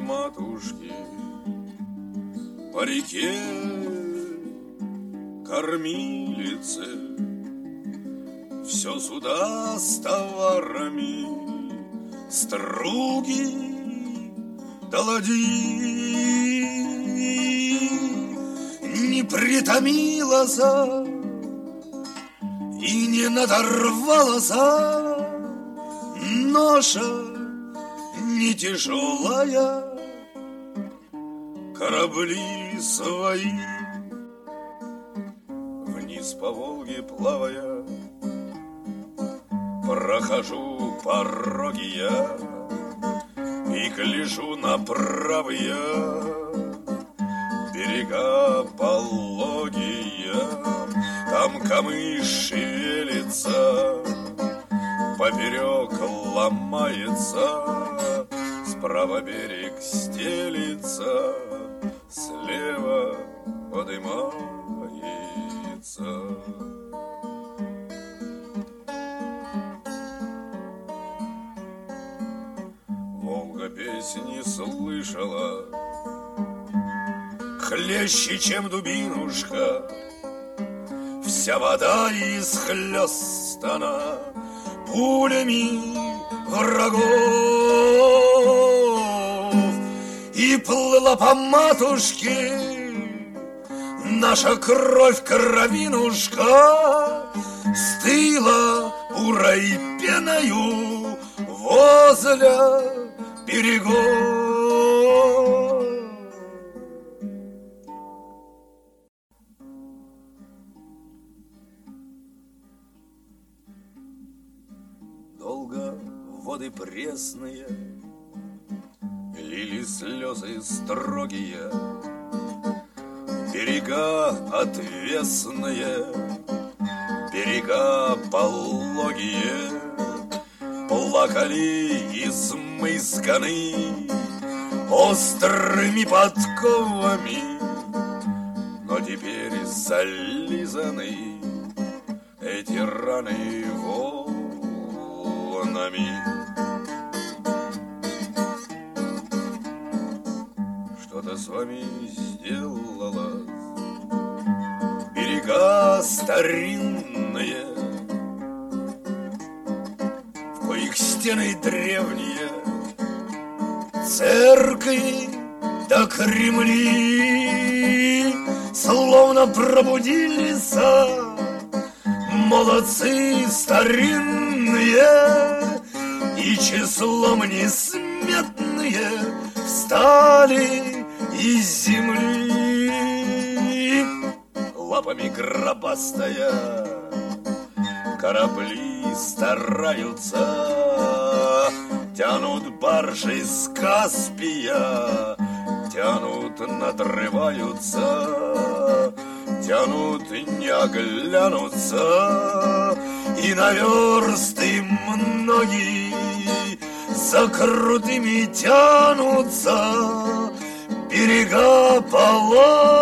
матушки по реке кормилице, все суда с товарами, струги да ладьи. Не притомилась и не надорвалась ноша не тяжелая, корабли свои вниз по Волге плавая, прохожу пороги я и гляжу на правые берега пологие. Там камыш шевелится, поперек ломается, справа берег стелится, слева подымается. Волга песни слышала, хлеще, чем дубинушка, вся вода исхлёстана пулями врагов. И плыла по матушке наша кровь, кровинушка, стыла бурой пеною возле берегов. Долго воды пресные лили слезы строгие, берега отвесные, берега пологие, плакали измысканы острыми подковами, но теперь зализаны эти раны волнами. Что-то с вами сделалось, берега старинные, в коих стены древние, церкви да Кремли, словно пробудились молодцы старинные, и числом несметные встали из земли. Лапами гробастая корабли стараются, тянут баржи с Каспия, тянут, надрываются, тянут, не оглянутся, и на версты многие за крутыми тянутся берега полога.